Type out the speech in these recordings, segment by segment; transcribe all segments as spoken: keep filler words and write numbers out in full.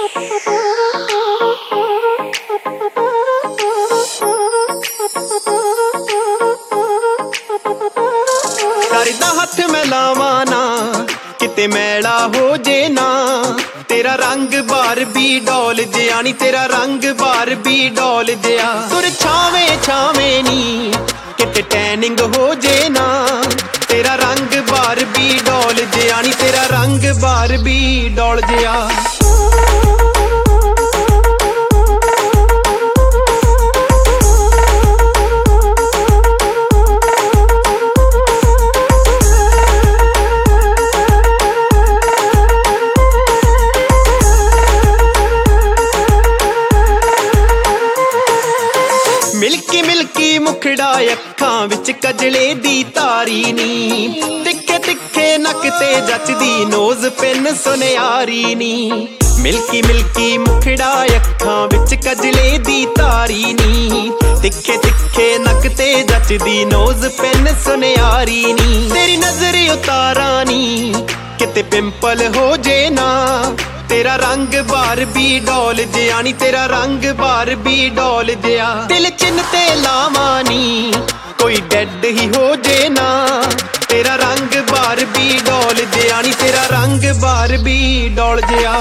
करदा हथ मैं लावा ना किते मैला हो जे ना, तेरा रंग बारबी डॉल जिया नी, तेरा रंग बारबी डॉल जिया। तुर छावे छावे नी किते टैनिंग हो जे ना, तेरा रंग बारबी डॉल जिया नी, तेरा रंग बारबी डॉल जिया। मिल्की मिल्की मुखड़ा अखां विच कजले दी तारी नी, तिखे तिखे नक ते जचदी नोज पिन सुनियारी नी। मिल्की मिल्की मुखड़ा अखां विच कजले दी तारी नी, तिखे तिखे नक ते जचदी नोज पिन सुनियारी नी। तेरी नजर उतारा नी किते पिंपल हो जे ना, तेरा रंग बारबी डॉल जिया नी, तेरा रंग बारबी डॉल जिया। दिल चिन ते लावा नी कोई डेड ही हो जे ना, तेरा रंग बारबी डॉल जिया नी, तेरा रंग बारबी डॉल जिया।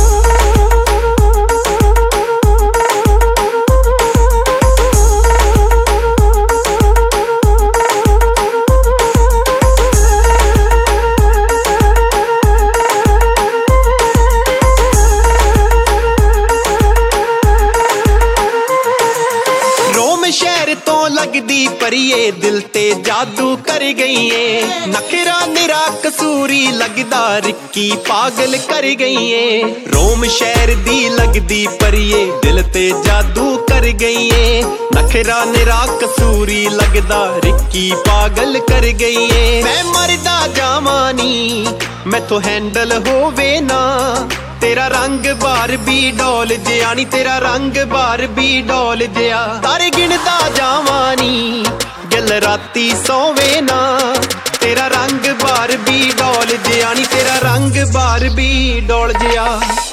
शहर तो लगदी परिए दिल ते जादू कर गई है, नखरा निरा कसूरी लगदा रिक्की पागल कर गई है। रोम शहर दी लगदी परिए दिल ते जादू कर गई है, नखरा निरा कसूरी लगदा रिक्की पागल कर गई है। मैं मरदा जावानी मैथों हैंडल होवे ना, तेरा रंग बारबी डॉल जिया नी, तेरा रंग बारबी डॉल जिया। तारे गिनदा जावानी गल राती सोवे ना, तेरा रंग बारबी डॉल जिया नी, तेरा रंग बारबी डॉल जिया।